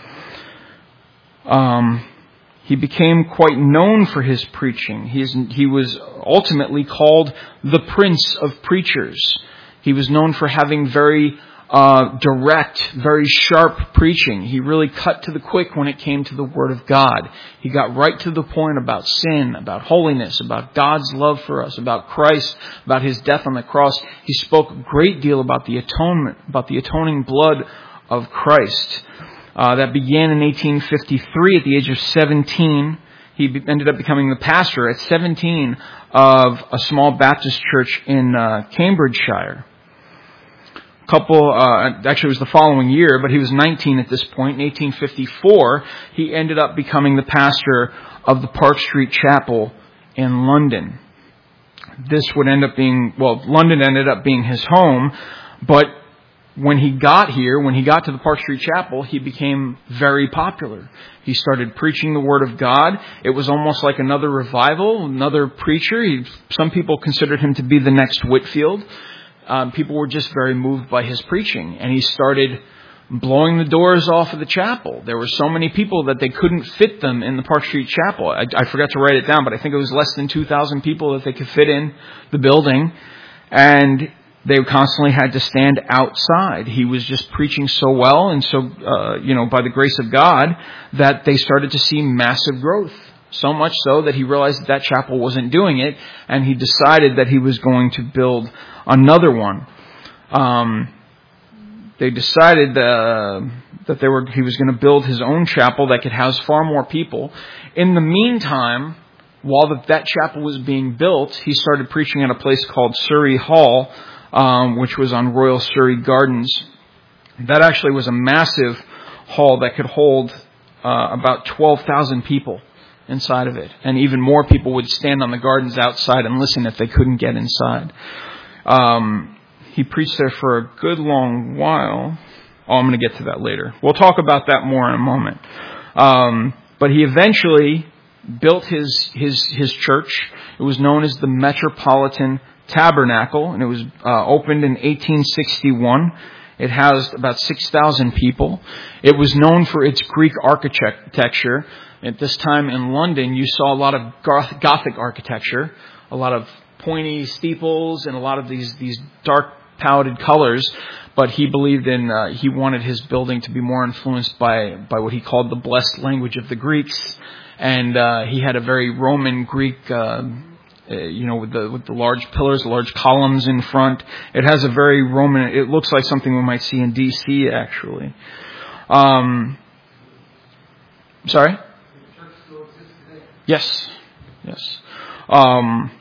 Um, he became quite known for his preaching. He is, he was ultimately called the Prince of Preachers. He was known for having very uh, direct, very sharp preaching. He really cut to the quick when it came to the Word of God. He got right to the point about sin, about holiness, about God's love for us, about Christ, about His death on the cross. He spoke a great deal about the atonement, about the atoning blood of Christ. Uh, that began in eighteen fifty-three at the age of seventeen. He be- ended up becoming the pastor at seventeen of a small Baptist church in uh, Cambridgeshire. A couple, uh, actually it was the following year, but he was nineteen at this point. In eighteen fifty-four, he ended up becoming the pastor of the Park Street Chapel in London. This would end up being, well, London ended up being his home, but when he got here, when he got to the Park Street Chapel, he became very popular. He started preaching the Word of God. It was almost like another revival, another preacher. He, some people considered him to be the next Whitefield. Um, people were just very moved by his preaching. And he started blowing the doors off of the chapel. There were so many people that they couldn't fit them in the Park Street Chapel. I, I forgot to write it down, but I think it was less than two thousand people that they could fit in the building. And they constantly had to stand outside. He was just preaching so well and so, uh, you know, by the grace of God, that they started to see massive growth. So much so that he realized that that chapel wasn't doing it, and he decided that he was going to build another one. Um, they decided uh, that they were he was going to build his own chapel that could house far more people. In the meantime, while the, that chapel was being built, he started preaching at a place called Surrey Hall, Um, which was on Royal Surrey Gardens. That actually was a massive hall that could hold uh, about twelve thousand people inside of it. And even more people would stand on the gardens outside and listen if they couldn't get inside. Um, he preached there for a good long while. Oh, I'm going to get to that later. We'll talk about that more in a moment. Um, but he eventually built his, his, his church. It was known as the Metropolitan Tabernacle, and it was uh, opened in eighteen sixty-one. It housed about six thousand people. It was known for its Greek architecture. At this time in London, you saw a lot of Gothic architecture, a lot of pointy steeples, and a lot of these these dark palette colors. But he believed in, uh, he wanted his building to be more influenced by, by what he called the blessed language of the Greeks. And uh, he had a very Roman Greek uh Uh, you know, with the with the large pillars, large columns in front. It has a very Roman. It looks like something we might see in D C actually. Um, sorry. The church still exists today. Yes, yes. Um,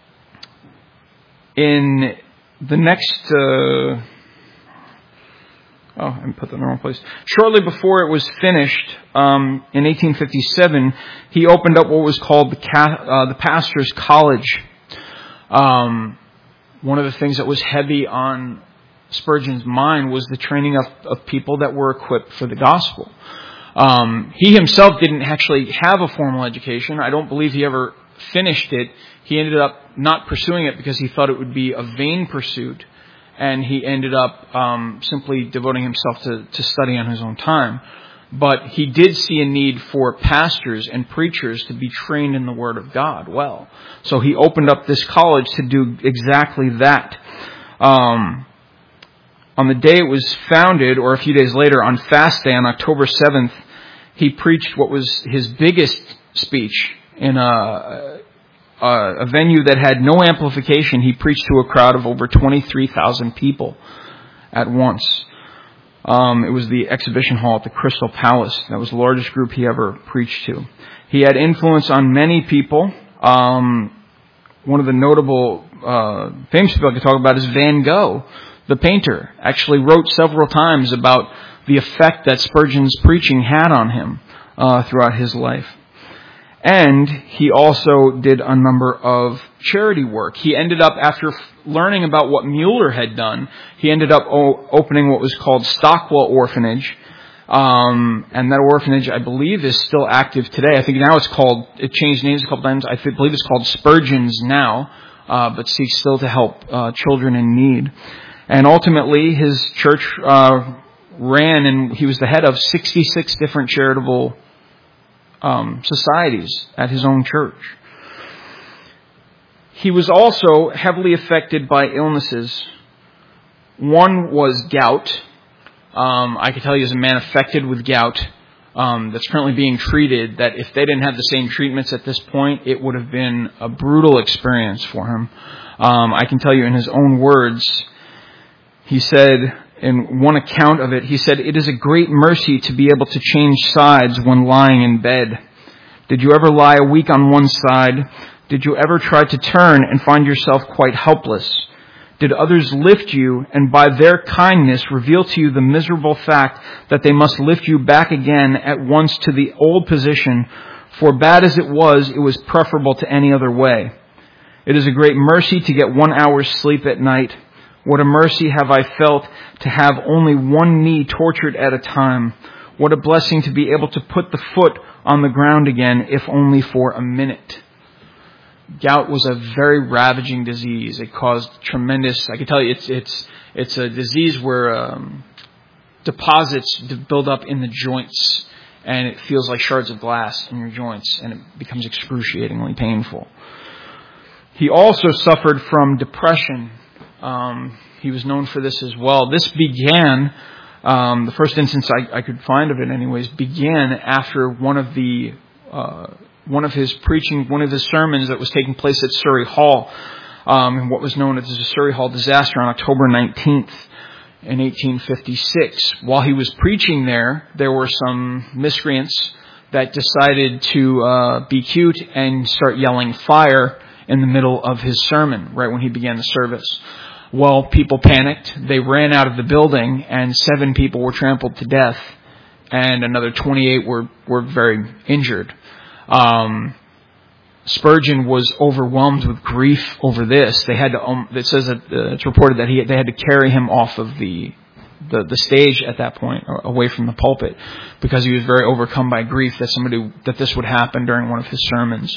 in the next. Uh, Oh, I put that in the wrong place. Shortly before it was finished, um, in eighteen fifty-seven, he opened up what was called the ca- uh, the Pastor's College. Um, one of the things that was heavy on Spurgeon's mind was the training of, of people that were equipped for the gospel. Um, he himself didn't actually have a formal education. I don't believe he ever finished it. He ended up not pursuing it because he thought it would be a vain pursuit. And he ended up um, simply devoting himself to, to study on his own time. But he did see a need for pastors and preachers to be trained in the Word of God well. So he opened up this college to do exactly that. Um, on the day it was founded, or a few days later, on Fast Day, on October seventh, he preached what was his biggest speech in a... Uh, a venue that had no amplification. He preached to a crowd of over twenty-three thousand people at once. Um, it was the exhibition hall at the Crystal Palace. That was the largest group he ever preached to. He had influence on many people. Um, one of the notable uh, famous people I could talk about is Van Gogh. the painter, actually wrote several times about the effect that Spurgeon's preaching had on him uh, throughout his life. And he also did a number of charity work. He ended up, after learning about what Mueller had done, he ended up o- opening what was called Stockwell Orphanage. Um, and that orphanage, I believe, is still active today. I think now it's called, it changed names a couple times. I think, believe it's called Spurgeon's now, uh, but seeks still to help uh, children in need. And ultimately, his church uh, ran, and he was the head of sixty-six different charitable Um, societies at his own church. He was also heavily affected by illnesses. One was gout. Um, I can tell you as a man affected with gout um, that's currently being treated, that if they didn't have the same treatments at this point, it would have been a brutal experience for him. Um, I can tell you in his own words, he said, in one account of it, he said, "It is a great mercy to be able to change sides when lying in bed. Did you ever lie a week on one side? Did you ever try to turn and find yourself quite helpless? Did others lift you and by their kindness reveal to you the miserable fact that they must lift you back again at once to the old position? For bad as it was, it was preferable to any other way. It is a great mercy to get one hour's sleep at night. What a mercy have I felt to have only one knee tortured at a time. What a blessing to be able to put the foot on the ground again, if only for a minute." Gout was a very ravaging disease. It caused tremendous, I can tell you, it's it's it's a disease where um, deposits build up in the joints, and it feels like shards of glass in your joints, and it becomes excruciatingly painful. He also suffered from depression. Um, he was known for this as well. This began, um, the first instance I, I could find of it anyways, began after one of the, uh, one of his preaching, one of his sermons that was taking place at Surrey Hall, um, in what was known as the Surrey Hall disaster on October nineteenth in eighteen fifty-six. While he was preaching there, there were some miscreants that decided to, uh, be cute and start yelling fire in the middle of his sermon, right when he began the service. Well, people panicked. They ran out of the building, and seven people were trampled to death, and another twenty-eight were, were very injured. Um, Spurgeon was overwhelmed with grief over this. They had to. Um, it says that uh, it's reported that he they had to carry him off of the, the the stage at that point, or away from the pulpit, because he was very overcome by grief that somebody that this would happen during one of his sermons.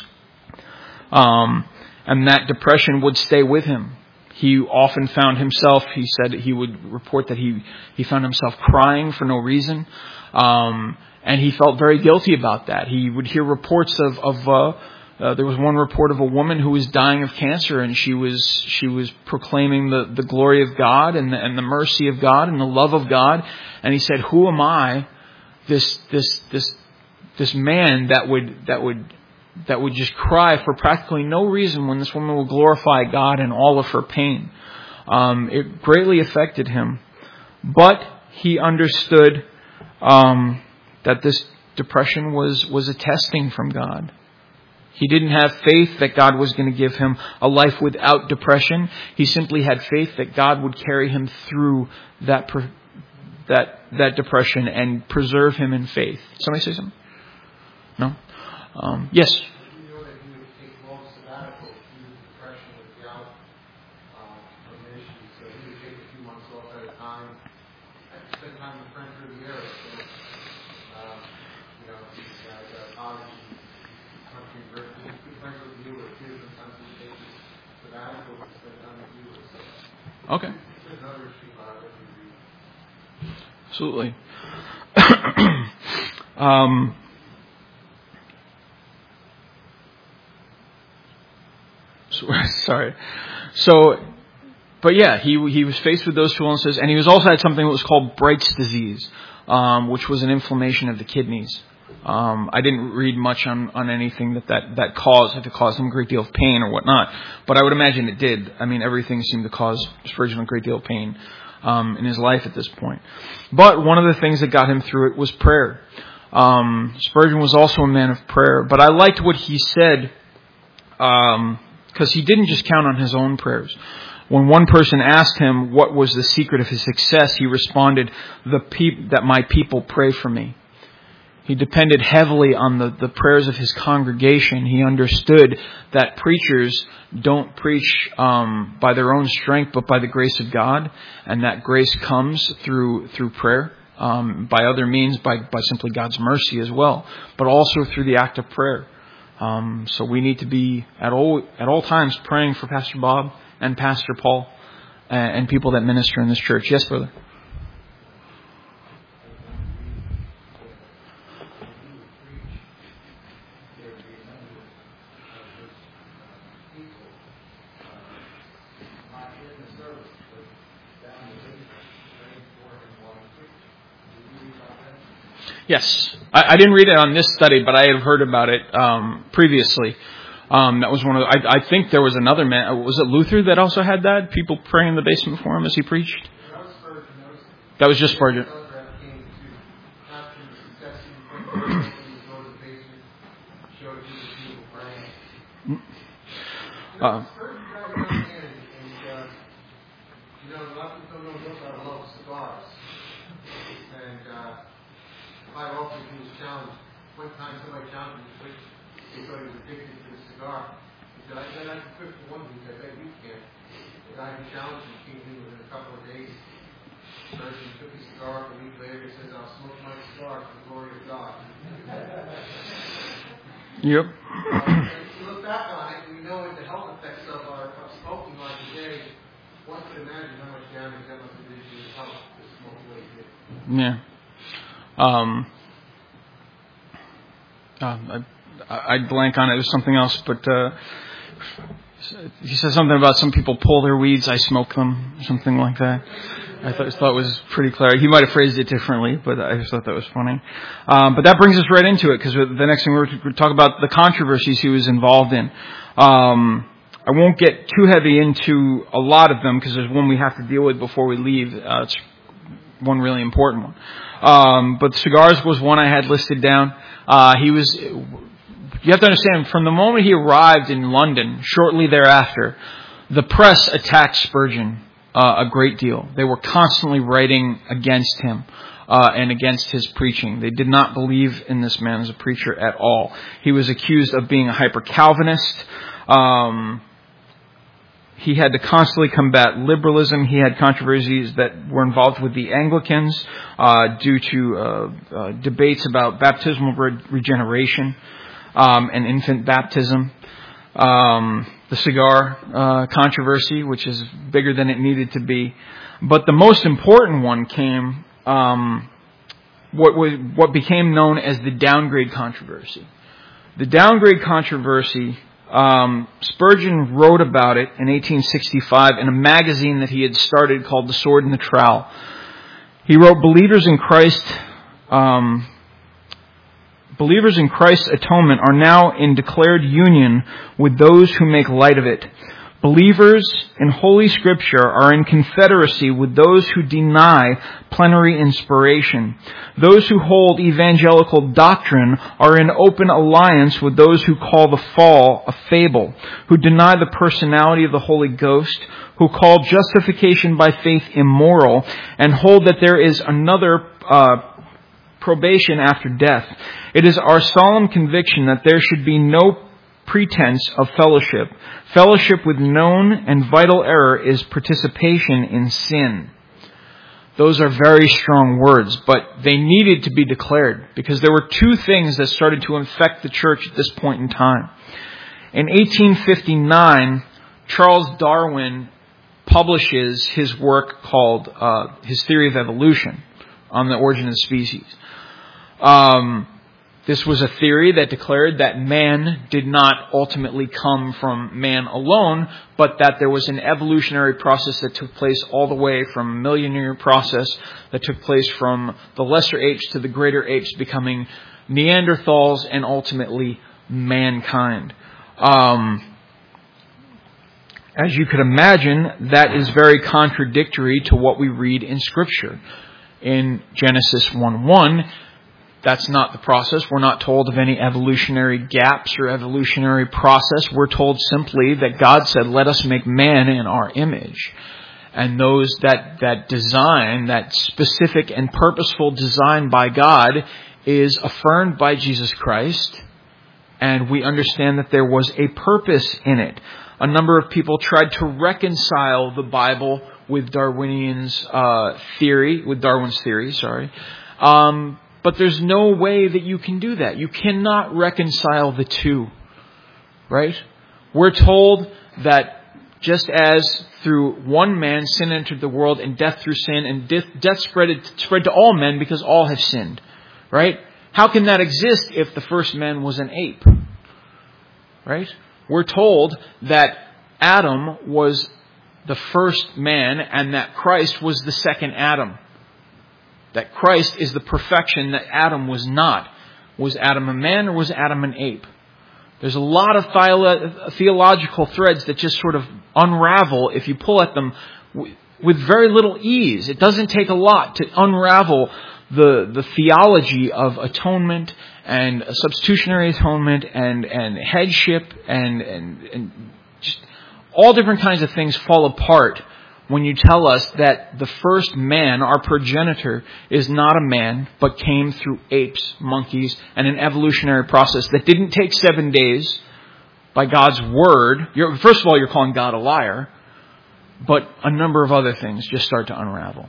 Um, and that depression would stay with him. He often found himself, he said he would report that he, he found himself crying for no reason. Um, and he felt very guilty about that. He would hear reports of, of, uh, uh, there was one report of a woman who was dying of cancer, and she was, she was proclaiming the, the glory of God and the, and the mercy of God and the love of God. And he said, "Who am I, this, this, this, this man that would, that would, that would just cry for practically no reason when this woman will glorify God in all of her pain?" Um, it greatly affected him. But he understood um, that this depression was, was a testing from God. He didn't have faith that God was going to give him a life without depression. He simply had faith that God would carry him through that that that depression and preserve him in faith. Somebody say something? No? Um, yes. You know that he would take long sabbatical through depression with gout um, from issues, so he would take a few months off at a time. I spent time with friends through the area, so um, you know, he's got uh, college and country university. He's good friends with you, or too. Sometimes he takes his sabbatical to spend time with you. So. Okay. There's another issue about it. Absolutely. um, Sorry. So, but yeah, he he was faced with those two illnesses, and he was also had something that was called Bright's disease, um, which was an inflammation of the kidneys. Um, I didn't read much on, on anything that, that, that caused, if it caused him a great deal of pain or whatnot, but I would imagine it did. I mean, everything seemed to cause Spurgeon a great deal of pain um, in his life at this point. But one of the things that got him through it was prayer. Um, Spurgeon was also a man of prayer, but I liked what he said, um, because he didn't just count on his own prayers. When one person asked him what was the secret of his success, he responded, "The peop- that my people pray for me." He depended heavily on the, the prayers of his congregation. He understood that preachers don't preach um, by their own strength, but by the grace of God, and that grace comes through through prayer, um, by other means, by, by simply God's mercy as well, but also through the act of prayer. Um, so we need to be at all at all times praying for Pastor Bob and Pastor Paul and, and people that minister in this church. Yes, brother. Yes, I, I didn't read it on this study, but I had heard about it um, previously. Um, that was one of the, I, I think there was another man. Was it Luther that also had that? People praying in the basement for him as he preached? That was just Spurgeon. Uh, Quite often he was challenged. One time somebody challenged him, which he thought he was addicted to the cigar. He said, I said I can quit for one week, I bet you can. The guy who challenged him came in within a couple of days. Spurgeon took his cigar, a week later he says, I'll smoke my cigar for the glory of God. Yep. Uh, if you look back on it, we know what the health effects of our of smoking are today. One could imagine how much damage that must have done to his health, to smoke the way he did. Yeah. Um, uh, I, I blank on it. It was something else, but uh, he said something about some people pull their weeds, I smoke them, something like that. I thought, thought it was pretty clear. He might have phrased it differently, but I just thought that was funny. Um, but that brings us right into it, because the next thing we're going to talk about the controversies he was involved in. Um, I won't get too heavy into a lot of them, because there's one we have to deal with before we leave. Uh, it's one really important one. Um, but cigars was one I had listed down. Uh, he was, you have to understand, from the moment he arrived in London, shortly thereafter, the press attacked Spurgeon uh, a great deal. They were constantly writing against him uh, and against his preaching. They did not believe in this man as a preacher at all. He was accused of being a hyper-Calvinist. Um, He had to constantly combat liberalism. He had controversies that were involved with the Anglicans uh, due to uh, uh, debates about baptismal re- regeneration um, and infant baptism. Um, the cigar uh, controversy, which is bigger than it needed to be. But the most important one came, um, what was, what became known as the downgrade controversy. The downgrade controversy, Um, Spurgeon wrote about it in eighteen sixty-five in a magazine that he had started called The Sword and the Trowel. He wrote, Believers in Christ, um, believers in Christ's atonement are now in declared union with those who make light of it. Believers in Holy Scripture are in confederacy with those who deny plenary inspiration. Those who hold evangelical doctrine are in open alliance with those who call the fall a fable, who deny the personality of the Holy Ghost, who call justification by faith immoral, and hold that there is another uh, probation after death. It is our solemn conviction that there should be no pretense of fellowship. Fellowship with known and vital error is participation in sin. Those are very strong words, but they needed to be declared because there were two things that started to infect the church at this point in time. In eighteen fifty-nine, Charles Darwin publishes his work called uh, his Theory of Evolution on the origin of species. Um, This was a theory that declared that man did not ultimately come from man alone, but that there was an evolutionary process that took place all the way from a million year process that took place from the lesser apes to the greater apes becoming Neanderthals and ultimately mankind. Um, as you could imagine, that is very contradictory to what we read in Scripture. In Genesis one one, That's not the process. We're not told of any evolutionary gaps or evolutionary process. We're told simply that God said, let us make man in our image. And those that, that design, that specific and purposeful design by God is affirmed by Jesus Christ. And we understand that there was a purpose in it. A number of people tried to reconcile the Bible with Darwinian's uh, theory, with Darwin's theory, sorry. Um, but there's no way that you can do that. You cannot reconcile the two, right? We're told that just as through one man sin entered the world, and death through sin, and death, death spread, spread to all men because all have sinned, right? How can that exist if the first man was an ape, right? We're told that Adam was the first man and that Christ was the second Adam. That Christ is the perfection that Adam was not. Was Adam a man or was Adam an ape? There's a lot of theolo- theological threads that just sort of unravel if you pull at them w- with very little ease. It doesn't take a lot to unravel the the theology of atonement and substitutionary atonement and, and headship and, and, and just all different kinds of things fall apart when you tell us that the first man, our progenitor, is not a man, but came through apes, monkeys, and an evolutionary process that didn't take seven days by God's word. You're, first of all, you're calling God a liar, but a number of other things just start to unravel.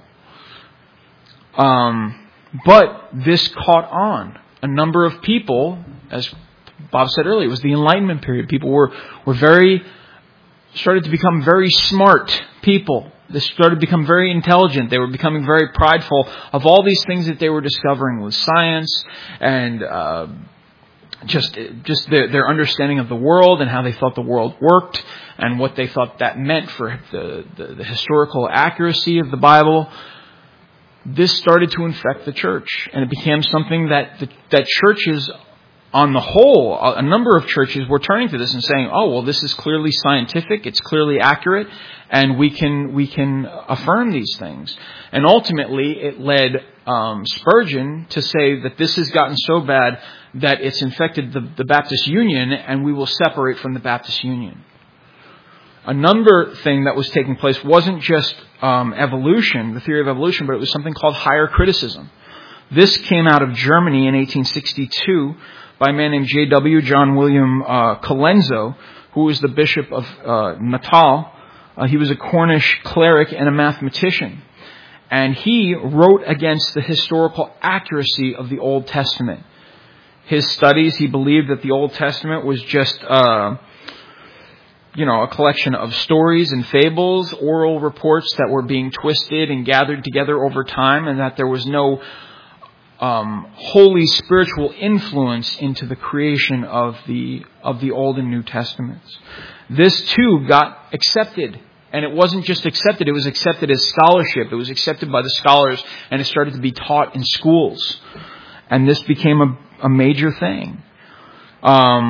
Um, but this caught on. A number of people, as Bob said earlier, it was the Enlightenment period. People were, were very... started to become very smart people. They started to become very intelligent. They were becoming very prideful of all these things that they were discovering with science and uh, just just their, their understanding of the world and how they thought the world worked and what they thought that meant for the, the, the historical accuracy of the Bible. This started to infect the church, and it became something that the, that churches on the whole, a number of churches were turning to this and saying, "Oh, well, this is clearly scientific. It's clearly accurate, and we can we can affirm these things." And ultimately, it led um, Spurgeon to say that this has gotten so bad that it's infected the, the Baptist Union, and we will separate from the Baptist Union. Another thing that was taking place wasn't just um, evolution, the theory of evolution, but it was something called higher criticism. This came out of Germany in eighteen sixty-two. By a man named J W John William uh, Colenso, who was the bishop of uh, Natal. Uh, he was a Cornish cleric and a mathematician. And he wrote against the historical accuracy of the Old Testament. His studies, he believed that the Old Testament was just, uh, you know, a collection of stories and fables, oral reports that were being twisted and gathered together over time, and that there was no Um, holy spiritual influence into the creation of the of the Old and New Testaments. This too got accepted, and it wasn't just accepted; it was accepted as scholarship. It was accepted by the scholars, and it started to be taught in schools. And this became a, a major thing. Um,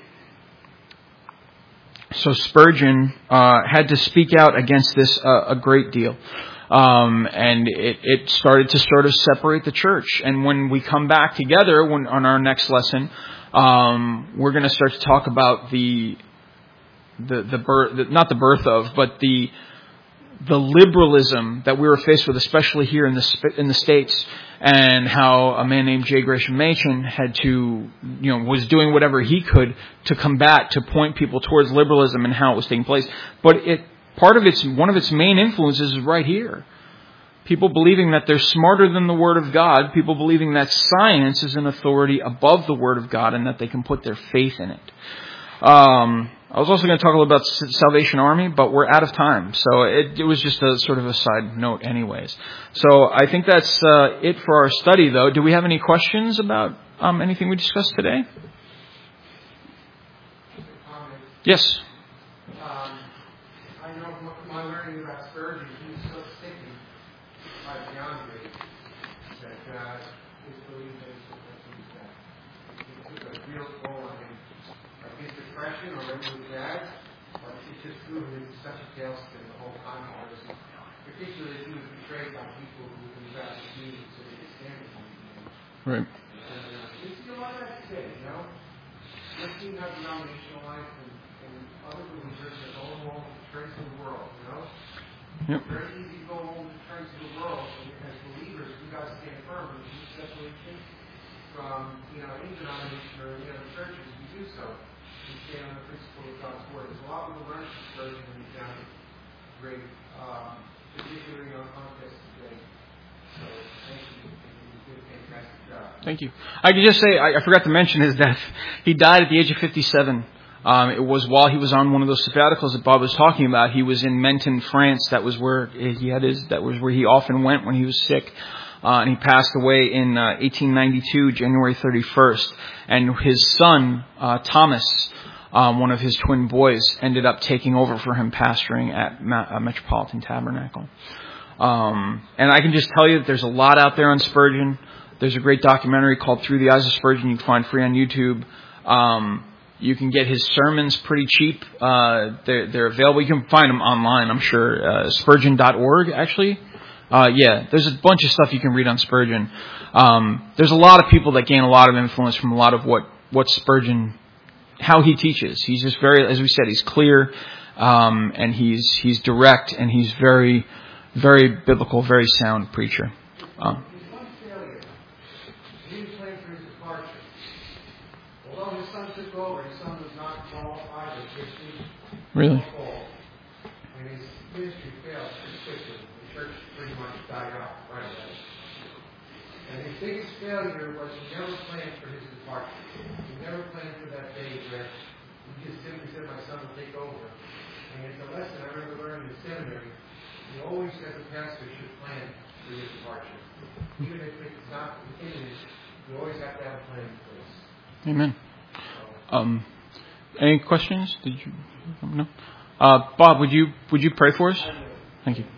so Spurgeon uh, had to speak out against this uh, a great deal. Um, and it, it started to sort of separate the church. And when we come back together when, on our next lesson, um, we're going to start to talk about the, the, the birth, the, not the birth of, but the, the liberalism that we were faced with, especially here in the, in the States, and how a man named J. Gresham Machen had to, you know, was doing whatever he could to combat, to point people towards liberalism and how it was taking place. But it, Part of its, one of its main influences is right here. People believing that they're smarter than the Word of God. People believing that science is an authority above the Word of God and that they can put their faith in it. Um, I was also going to talk a little about Salvation Army, but we're out of time. So it, it was just a sort of a side note anyways. So I think that's uh, it for our study, though. Do we have any questions about um, anything we discussed today? Yes. Right. seen how denominationalized and, and other believers are going home with trends of the world, you know? Yep. It's very easy to go home with trends of the world, and as believers, we got to stand firm and we separation from, you know, any denomination or any other churches. We do so. We stand on the principle of God's Word. There's a lot we can learn from Spurgeon and we found it great, um, particularly on contest today. So, thank you. You did a fantastic job. Thank you. I could just say, I, I forgot to mention his death. He died at the age of fifty-seven. Um, it was while he was on one of those sabbaticals that Bob was talking about. He was in Menton, France. That was where he had his, that was where he often went when he was sick. Uh, and he passed away in uh, eighteen ninety-two, January thirty-first. And his son, uh, Thomas, um, one of his twin boys, ended up taking over for him pastoring at Ma- uh, Metropolitan Tabernacle. Um, and I can just tell you that there's a lot out there on Spurgeon. There's a great documentary called Through the Eyes of Spurgeon you can find free on YouTube. Um, you can get his sermons pretty cheap. Uh, they're, they're available. You can find them online, I'm sure. Uh, Spurgeon dot org, actually. Uh, yeah, there's a bunch of stuff you can read on Spurgeon. Um, there's a lot of people that gain a lot of influence from a lot of what, what Spurgeon, how he teaches. He's just very, as we said, he's clear, um, and he's, he's direct, and he's very, very biblical, very sound preacher. Um, His one failure, he was playing for his departure. Although his son took over, his son was not qualified or gifted. really? And his ministry failed pretty quickly. The church pretty much died out right away. And his biggest failure was he never planned for his departure. He never planned for that day where he just simply said, my son will take over. And it's a lesson I remember learning in seminary. You always, as a pastor, should plan for your departure. Even if it's not imminent, you always have to have a plan in place. Amen. Um, any questions? Did you? No. Uh, Bob, would you would you pray for us? Thank you.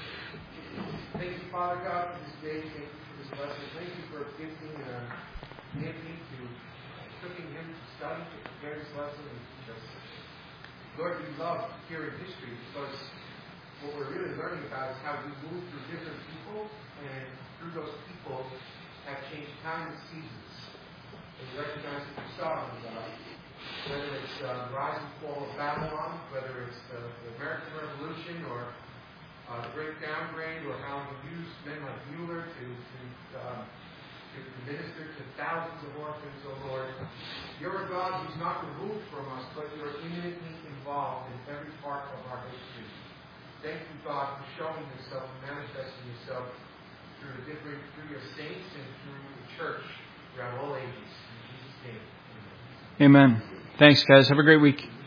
Thank you, Father God, for this day. Thank you for this lesson. Thank you for gifting uh, Anthony to cooking him to study to prepare this lesson and teach us. Lord, we love hearing history because what we're really learning about is how we move through different people, and through those people have changed time and seasons. And we recognize that you saw in uh, whether it's uh, the rise and fall of Babylon, whether it's the, the American Revolution, or uh, the Great Downgrade, or how you used men like Mueller to to, uh, to minister to thousands of orphans, oh Lord. You're a God who's not removed from us, but you're imminently involved in every part of our history. Thank you, God, for showing yourself and manifesting yourself through the different, through your saints and through the church throughout all ages. In Jesus' name, amen. Amen. Thanks, guys. Have a great week.